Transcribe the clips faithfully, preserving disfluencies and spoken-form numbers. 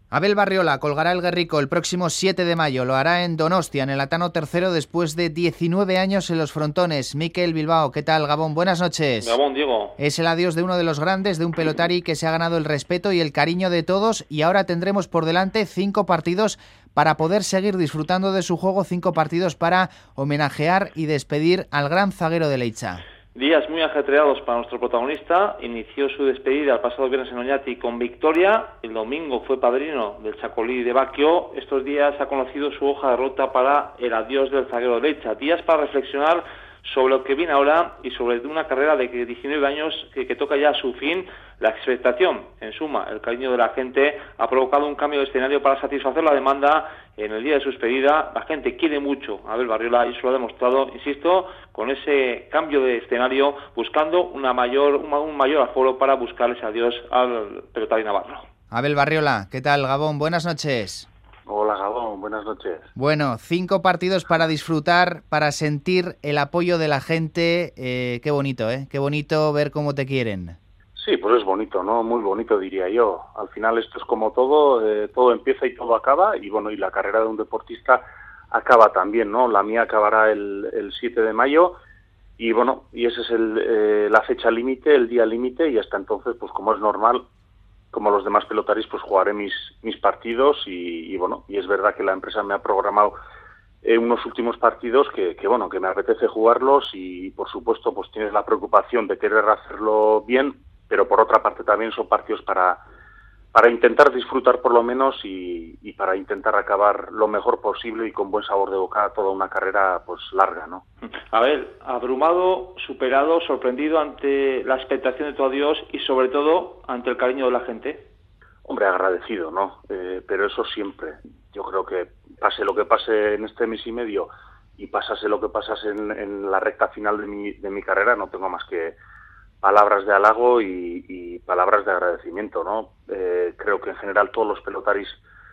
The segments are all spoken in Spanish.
Abel Barriola colgará el Guerrico el próximo siete de mayo. Lo hará en Donostia, en el Atano tercero, después de diecinueve años en los frontones. Mikel Bilbao, ¿qué tal, Gabón? Buenas noches. Gabón, Diego. Es el adiós de uno de los grandes, de un pelotari que se ha ganado el respeto y el cariño de todos, y ahora tendremos por delante cinco partidos para poder seguir disfrutando de su juego, cinco partidos para homenajear y despedir al gran zaguero de Leiza. Días muy ajetreados para nuestro protagonista. Inició su despedida el pasado viernes en Oñati con victoria. El domingo fue padrino del Chacolí de Baquio. Estos días ha conocido su hoja de ruta para el adiós del zaguero de Leiza. Días para reflexionar sobre lo que viene ahora y sobre una carrera de diecinueve años que, que toca ya su fin. La expectación, en suma, el cariño de la gente ha provocado un cambio de escenario para satisfacer la demanda en el día de su despedida. La gente quiere mucho a Abel Barriola y eso lo ha demostrado, insisto, con ese cambio de escenario, buscando una mayor, un, un mayor aforo para buscar ese adiós al pelotari navarro. Abel Barriola, ¿qué tal, Gabón? Buenas noches. Hola, Gabón, buenas noches. Bueno, cinco partidos para disfrutar, para sentir el apoyo de la gente. Eh, qué bonito, ¿eh? Qué bonito ver cómo te quieren. Sí, pues es bonito, ¿no? Muy bonito, diría yo. Al final esto es como todo, eh, todo empieza y todo acaba, y bueno, y la carrera de un deportista acaba también, ¿no? La mía acabará el, el siete de mayo, y bueno, y esa es el, eh, la fecha límite, el día límite, y hasta entonces, pues como es normal, como los demás pelotaris, pues jugaré mis mis partidos y, y bueno, y es verdad que la empresa me ha programado eh, unos últimos partidos que, que bueno, que me apetece jugarlos y por supuesto pues tienes la preocupación de querer hacerlo bien, pero por otra parte también son partidos para para intentar disfrutar por lo menos y, y para intentar acabar lo mejor posible y con buen sabor de boca toda una carrera pues larga, ¿no? A ver, abrumado, superado, sorprendido ante la expectación de tu adiós y sobre todo ante el cariño de la gente. Hombre, agradecido, ¿no? Eh, pero eso siempre. Yo creo que pase lo que pase en este mes y medio y pasase lo que pasase en, en la recta final de mi, de mi carrera, no tengo más que palabras de halago y, y palabras de agradecimiento, ¿no? Eh, creo que en general todos los pelotaris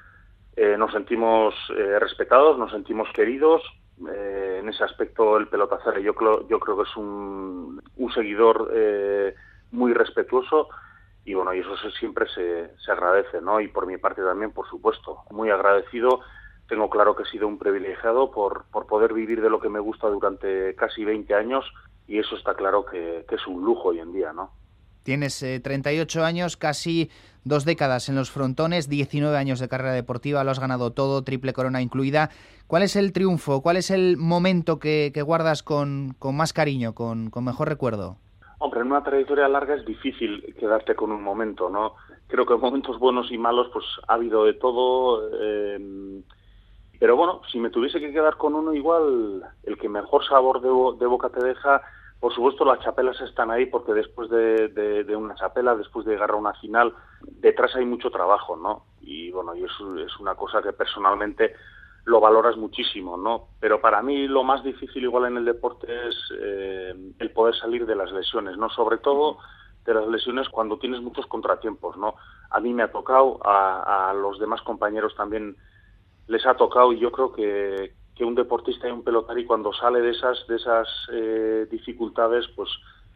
eh, nos sentimos eh, respetados, nos sentimos queridos. Eh, en ese aspecto el pelotacero yo creo, yo creo que es un, un seguidor eh, muy respetuoso y bueno, y eso se, siempre se, se agradece, ¿no? Y por mi parte también, por supuesto, muy agradecido. Tengo claro que he sido un privilegiado por, por poder vivir de lo que me gusta durante casi veinte años y eso está claro que, que es un lujo hoy en día, ¿no? Tienes eh, treinta y ocho años, casi dos décadas en los frontones, diecinueve años de carrera deportiva, lo has ganado todo, triple corona incluida. ¿Cuál es el triunfo? ¿Cuál es el momento que, que guardas con, con más cariño, con, con mejor recuerdo? Hombre, en una trayectoria larga es difícil quedarte con un momento, ¿no? Creo que en momentos buenos y malos pues ha habido de todo, eh, pero bueno, si me tuviese que quedar con uno igual, el que mejor sabor de, bo- de boca te deja, por supuesto las chapelas están ahí porque después de, de, de una chapela, después de llegar a una final, detrás hay mucho trabajo, ¿no? Y bueno, y eso es una cosa que personalmente lo valoras muchísimo, ¿no? Pero para mí lo más difícil igual en el deporte es eh, el poder salir de las lesiones, ¿no? Sobre todo de las lesiones cuando tienes muchos contratiempos, ¿no? A mí me ha tocado, a, a los demás compañeros también les ha tocado y yo creo que, que un deportista y un pelotari cuando sale de esas de esas eh, dificultades, pues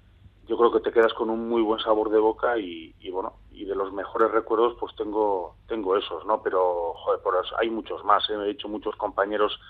yo creo que te quedas con un muy buen sabor de boca y, y bueno, y de los mejores recuerdos pues tengo tengo esos, ¿no? Pero, joder, por eso hay muchos más, ¿eh? He hecho muchos compañeros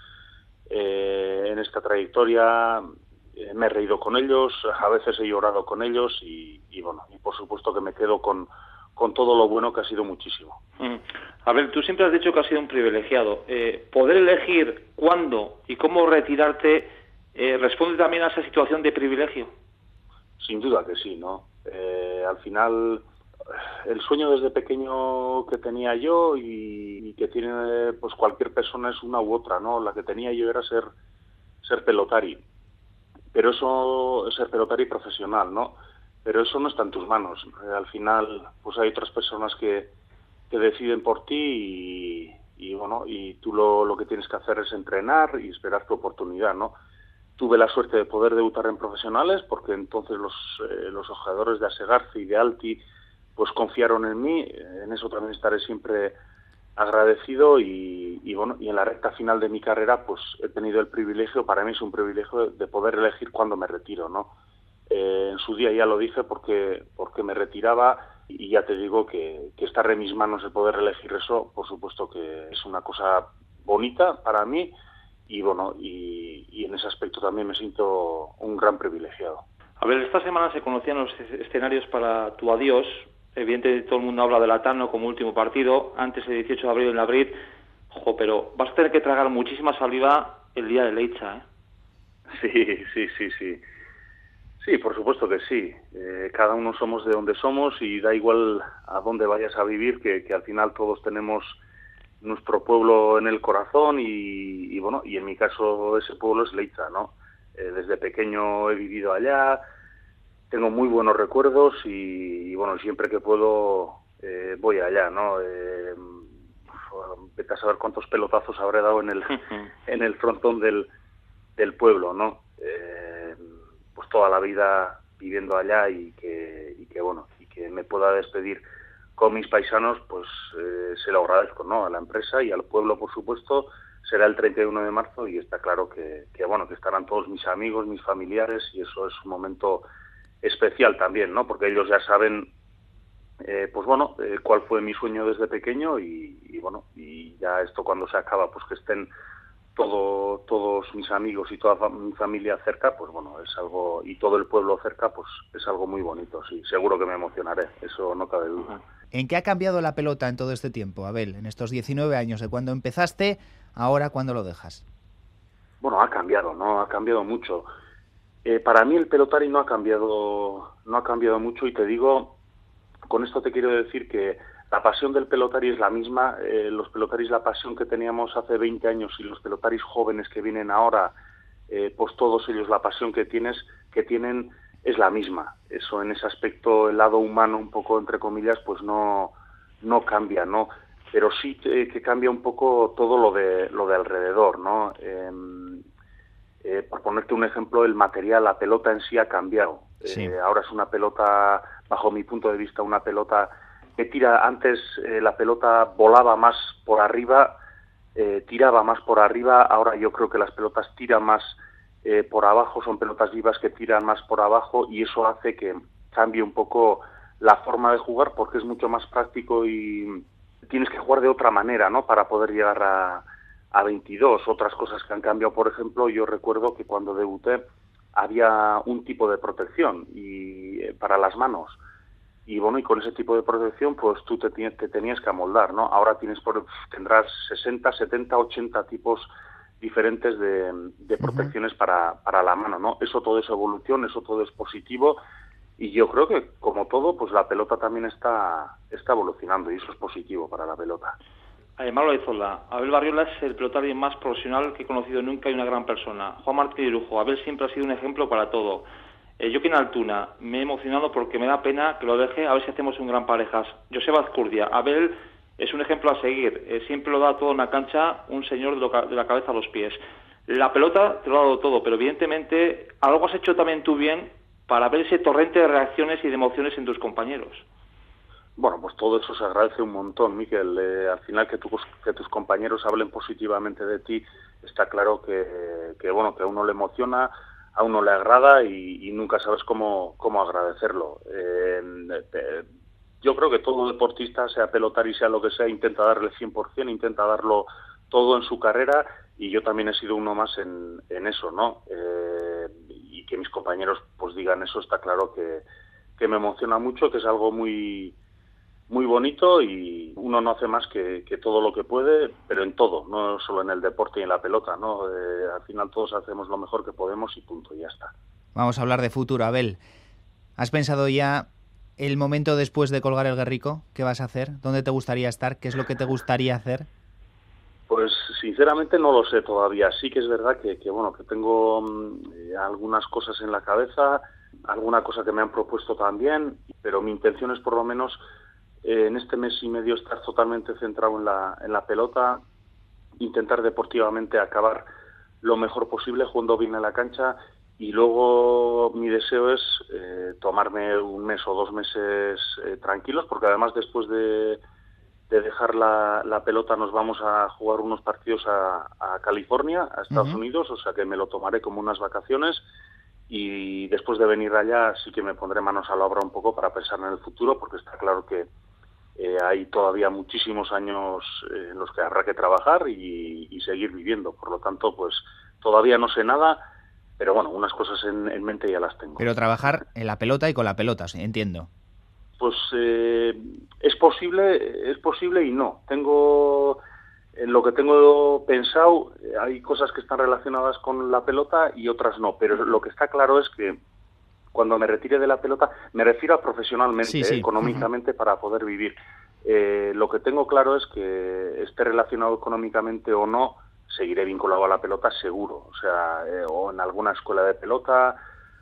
eh, en esta trayectoria, eh, me he reído con ellos, a veces he llorado con ellos y, y bueno, y por supuesto que me quedo con, con todo lo bueno que ha sido muchísimo. Mm. A ver, tú siempre has dicho que has sido un privilegiado. Eh, poder elegir cuándo y cómo retirarte eh, responde también a esa situación de privilegio. Sin duda que sí, ¿no? Eh, al final, el sueño desde pequeño que tenía yo y, y que tiene pues cualquier persona es una u otra, ¿no? La que tenía yo era ser ser pelotari, pero eso, ser pelotari profesional, ¿no? Pero eso no está en tus manos. Eh, al final, pues hay otras personas que, que deciden por ti y, y bueno, y tú lo, lo que tienes que hacer es entrenar y esperar tu oportunidad, ¿no? Tuve la suerte de poder debutar en profesionales porque entonces los, eh, los jugadores de Asegarce y de Alti pues confiaron en mí, en eso también estaré siempre agradecido y, y bueno, y en la recta final de mi carrera pues he tenido el privilegio, para mí es un privilegio de poder elegir cuándo me retiro, ¿no? Eh, en su día ya lo dije porque, porque me retiraba y ya te digo que, que estar en mis manos el poder elegir eso, por supuesto que es una cosa bonita para mí y bueno, y, y en ese aspecto también me siento un gran privilegiado. A ver, esta semana se conocían los escenarios para tu adiós. Evidentemente todo el mundo habla del Atano como último partido, antes el dieciocho de abril en Madrid. Jo, pero vas a tener que tragar muchísima saliva el día de Leiza, ¿eh? Sí, sí, sí, sí. Sí, por supuesto que sí. Eh, cada uno somos de donde somos y da igual a dónde vayas a vivir, que, que al final todos tenemos nuestro pueblo en el corazón y, y bueno, y en mi caso ese pueblo es Leiza, ¿no? Eh, desde pequeño he vivido allá, tengo muy buenos recuerdos y, y bueno, siempre que puedo eh, voy allá, ¿no? Eh, vete a saber cuántos pelotazos habré dado en el en el frontón del, del pueblo, ¿no? Eh, pues toda la vida viviendo allá y que, y que bueno, y que me pueda despedir con mis paisanos, pues eh, se lo agradezco, ¿no? A la empresa y al pueblo, por supuesto. Será el treinta y uno de marzo y está claro que, que bueno, que estarán todos mis amigos, mis familiares y eso es un momento especial también, ¿no? Porque ellos ya saben, eh, pues bueno, eh, cuál fue mi sueño desde pequeño y, y bueno, y ya esto cuando se acaba, pues que estén todo, todos mis amigos y toda fa- mi familia cerca, pues bueno, es algo, y todo el pueblo cerca, pues es algo muy bonito, sí, seguro que me emocionaré, eso no cabe duda. ¿En qué ha cambiado la pelota en todo este tiempo, Abel? En estos diecinueve años, de cuando empezaste, ahora cuando lo dejas. Bueno, ha cambiado, ¿no? Ha cambiado mucho. Eh, para mí el pelotari no ha cambiado, no ha cambiado mucho y te digo, con esto te quiero decir que la pasión del pelotari es la misma, eh, los pelotaris la pasión que teníamos hace veinte años y los pelotaris jóvenes que vienen ahora, eh, pues todos ellos la pasión que tienes, que tienen es la misma. Eso en ese aspecto, el lado humano un poco entre comillas, pues no, no cambia, ¿no? Pero sí eh, que cambia un poco todo lo de lo de alrededor, ¿no? Eh, Eh, por ponerte un ejemplo, el material, la pelota en sí ha cambiado. Sí. Eh, ahora es una pelota, bajo mi punto de vista, una pelota que tira, antes eh, la pelota volaba más por arriba, eh, tiraba más por arriba, ahora yo creo que las pelotas tiran más eh, por abajo, son pelotas vivas que tiran más por abajo y eso hace que cambie un poco la forma de jugar porque es mucho más práctico y tienes que jugar de otra manera, ¿no? Para poder llegar a a veintidós, otras cosas que han cambiado, por ejemplo, yo recuerdo que cuando debuté había un tipo de protección y eh, para las manos y bueno, y con ese tipo de protección pues tú te, te tenías que amoldar, ¿no? Ahora tienes por, tendrás sesenta, setenta, ochenta tipos diferentes de, de protecciones uh-huh. para, para la mano, ¿no? Eso todo es evolución, eso todo es positivo y yo creo que como todo, pues la pelota también está, está evolucionando y eso es positivo para la pelota. Además lo de Zola, Abel Barriola es el pelotari más profesional que he conocido nunca y una gran persona. Juan Martín Irujo, Abel siempre ha sido un ejemplo para todo. Eh, Joaquín Altuna, me he emocionado porque me da pena que lo deje, a ver si hacemos un gran parejas. Joseba Azcurdia, Abel es un ejemplo a seguir, eh, siempre lo da todo en la cancha, un señor de, lo, de la cabeza a los pies. La pelota te lo ha dado todo, pero evidentemente algo has hecho también tú bien para ver ese torrente de reacciones y de emociones en tus compañeros. Bueno, pues todo eso se agradece un montón, Miquel. Eh, al final que, tu, que tus compañeros hablen positivamente de ti, está claro que, que bueno, que a uno le emociona, a uno le agrada y, y nunca sabes cómo, cómo agradecerlo. Eh, eh, yo creo que todo deportista, sea pelotari, sea lo que sea, intenta darle el cien por ciento, intenta darlo todo en su carrera y yo también he sido uno más en, en eso, ¿no? Eh, y que mis compañeros pues digan eso, está claro que, que me emociona mucho, que es algo muy... muy bonito y uno no hace más que, que todo lo que puede, pero en todo, no solo en el deporte y en la pelota, ¿no? Eh, al final todos hacemos lo mejor que podemos y punto, y ya está. Vamos a hablar de futuro, Abel. ¿Has pensado ya el momento después de colgar el Guerrico? ¿Qué vas a hacer? ¿Dónde te gustaría estar? ¿Qué es lo que te gustaría hacer? Pues sinceramente no lo sé todavía. Sí que es verdad que, que bueno, que tengo eh, algunas cosas en la cabeza, alguna cosa que me han propuesto también, pero mi intención es por lo menos Eh, en este mes y medio estar totalmente centrado en la, en la pelota, intentar deportivamente acabar lo mejor posible jugando bien en la cancha y luego mi deseo es eh, tomarme un mes o dos meses eh, tranquilos porque además después de, de dejar la, la pelota nos vamos a jugar unos partidos a, a California, a Estados uh-huh. Unidos, o sea que me lo tomaré como unas vacaciones y después de venir allá sí que me pondré manos a la obra un poco para pensar en el futuro, porque está claro que eh, hay todavía muchísimos años eh, en los que habrá que trabajar y, y seguir viviendo. Por lo tanto, pues todavía no sé nada, pero bueno, unas cosas en, en mente ya las tengo. Pero trabajar en la pelota y con la pelota, sí, entiendo. Pues eh, es posible, es posible y no. Tengo... En lo que tengo pensado, hay cosas que están relacionadas con la pelota y otras no, pero lo que está claro es que cuando me retire de la pelota, me refiero a profesionalmente, sí, sí. eh, económicamente, uh-huh. para poder vivir. Eh, lo que tengo claro es que esté relacionado económicamente o no, seguiré vinculado a la pelota seguro, o sea, eh, o en alguna escuela de pelota,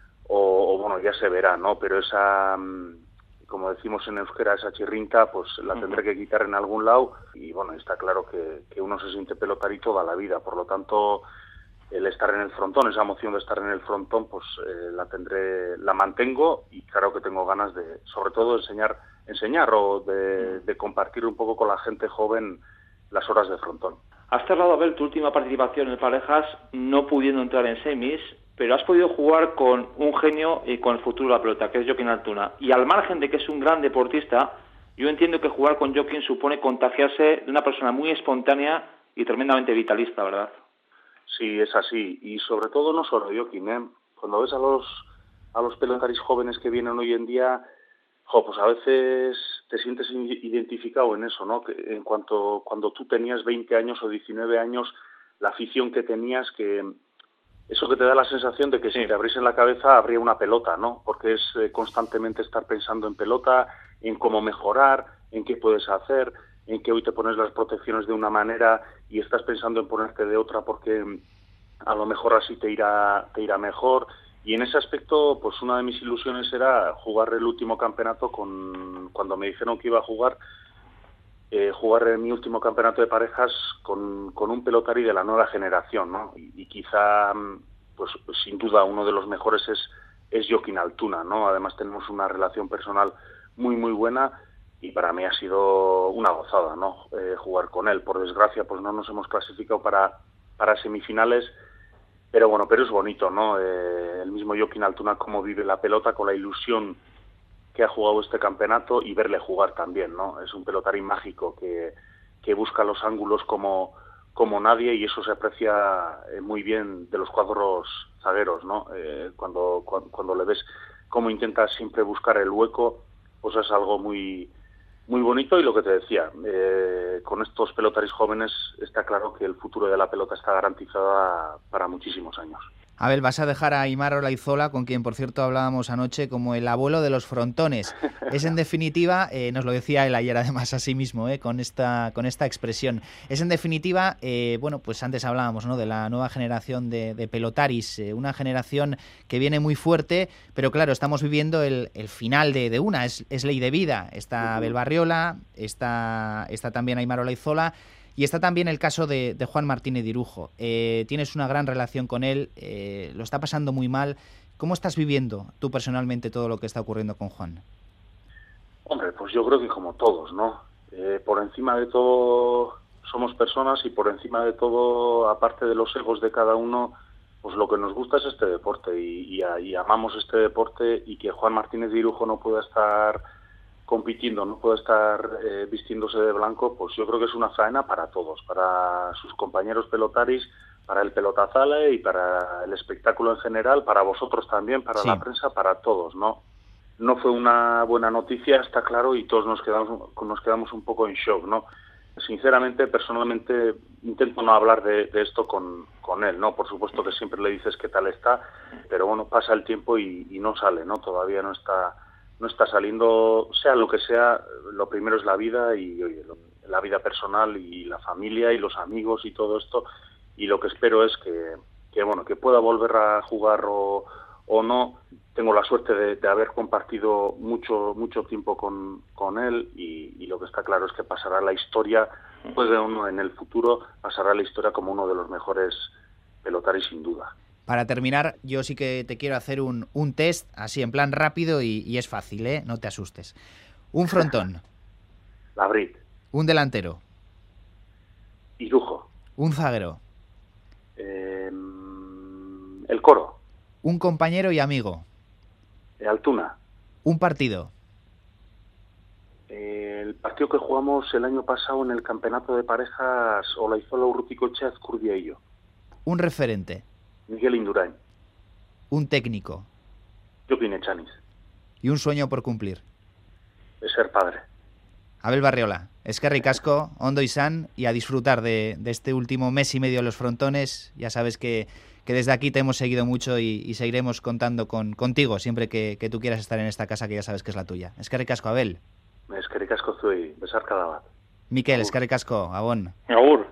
o, o bueno, ya se verá, ¿no? Pero esa... como decimos en euskera, esa chirrinca, pues la tendré que quitar en algún lado y bueno, está claro que, que uno se siente pelotari toda la vida, por lo tanto el estar en el frontón, esa emoción de estar en el frontón, pues eh, la tendré, la mantengo y claro que tengo ganas de, sobre todo, enseñar, enseñar o de, de compartir un poco con la gente joven las horas de frontón. Has cerrado, Abel, tu última participación en parejas no pudiendo entrar en semis, pero has podido jugar con un genio y con el futuro de la pelota, que es Jokin Altuna. Y al margen de que es un gran deportista, yo entiendo que jugar con Jokin supone contagiarse de una persona muy espontánea y tremendamente vitalista, ¿verdad? Sí, es así. Y sobre todo no solo Jokin, ¿eh? Cuando ves a los a los pelotaris jóvenes que vienen hoy en día, jo, pues a veces te sientes identificado en eso, ¿no? Que en cuanto cuando tú tenías veinte años o diecinueve años, la afición que tenías, que eso que te da la sensación de que si te abriesen la cabeza habría una pelota, ¿no? Porque es eh, constantemente estar pensando en pelota, en cómo mejorar, en qué puedes hacer, en que hoy te pones las protecciones de una manera y estás pensando en ponerte de otra porque a lo mejor así te irá te irá mejor. Y en ese aspecto, pues una de mis ilusiones era jugar el último campeonato con cuando me dijeron que iba a jugar Eh, jugar en mi último campeonato de parejas con, con un pelotari de la nueva generación, ¿no? Y, y quizá, pues sin duda, uno de los mejores es, es Jokin Altuna, ¿no? Además tenemos una relación personal muy, muy buena y para mí ha sido una gozada, ¿no? Eh, jugar con él. Por desgracia, pues no nos hemos clasificado para, para semifinales, pero bueno, pero es bonito, ¿no? Eh, el mismo Jokin Altuna, cómo vive la pelota con la ilusión que ha jugado este campeonato y verle jugar también, ¿no? Es un pelotari mágico que, que busca los ángulos como, como nadie y eso se aprecia muy bien de los cuadros zagueros, ¿no? Eh, cuando, cuando, cuando le ves cómo intenta siempre buscar el hueco, pues es algo muy, muy bonito y lo que te decía, eh, con estos pelotaris jóvenes está claro que el futuro de la pelota está garantizada para muchísimos años. Abel, vas a dejar a Aimar Olaizola, con quien, por cierto, hablábamos anoche, como el abuelo de los frontones. Es, en definitiva, eh, nos lo decía él ayer, además, a sí mismo, eh, con esta con esta expresión. Es, en definitiva, eh, bueno, pues antes hablábamos, ¿no?, de la nueva generación de, de pelotaris, eh, una generación que viene muy fuerte, pero claro, estamos viviendo el, el final de, de una, es, es ley de vida. Está Abel Barriola, está, está también Aimar Olaizola, y está también el caso de, de Juan Martínez Dirujo. Eh, tienes una gran relación con él, eh, lo está pasando muy mal. ¿Cómo estás viviendo tú personalmente todo lo que está ocurriendo con Juan? Hombre, pues yo creo que como todos, ¿no? Eh, por encima de todo somos personas y por encima de todo, aparte de los egos de cada uno, pues lo que nos gusta es este deporte y, y, y amamos este deporte y que Juan Martínez Dirujo no pueda estar compitiendo, no puede estar eh, vistiéndose de blanco, pues yo creo que es una faena para todos, para sus compañeros pelotaris, para el pelotazale y para el espectáculo en general, para vosotros también, para sí. La prensa, para todos, ¿no? No fue una buena noticia, está claro, y todos nos quedamos nos quedamos un poco en shock, ¿no? Sinceramente, personalmente, intento no hablar de, de esto con, con él, ¿no? Por supuesto que siempre le dices qué tal está, pero bueno, pasa el tiempo y, y no sale, ¿no? Todavía no está no está saliendo, sea lo que sea, lo primero es la vida y oye, lo, la vida personal y la familia y los amigos y todo esto, y lo que espero es que, que bueno, que pueda volver a jugar o, o no. Tengo la suerte de, de haber compartido mucho mucho tiempo con, con él y, y lo que está claro es que pasará la historia, pues de uno en el futuro, pasará la historia como uno de los mejores pelotaris sin duda. Para terminar, yo sí que te quiero hacer un, un test, así en plan rápido y, y es fácil, ¿eh? No te asustes. Un frontón. La Brit. Un delantero. Dirujo. Un zaguero. Eh, el Coro. Un compañero y amigo. Altuna. Un partido. El partido que jugamos el año pasado en el campeonato de parejas Olaizola Urruticoetxea Azcurdia y yo. Un referente. Miguel Indurain. Un técnico. Joaquín Echanis. Y un sueño por cumplir. De ser padre. Abel Barriola, eskerrik asko, ondo izan, y a disfrutar de, de este último mes y medio en los frontones. Ya sabes que, que desde aquí te hemos seguido mucho y, y seguiremos contando con, contigo siempre que, que tú quieras estar en esta casa que ya sabes que es la tuya. Eskerrik asko, Abel. Eskerrik asko zuei, besarkada bat. Mikel, eskerrik asko, Abon. Agur.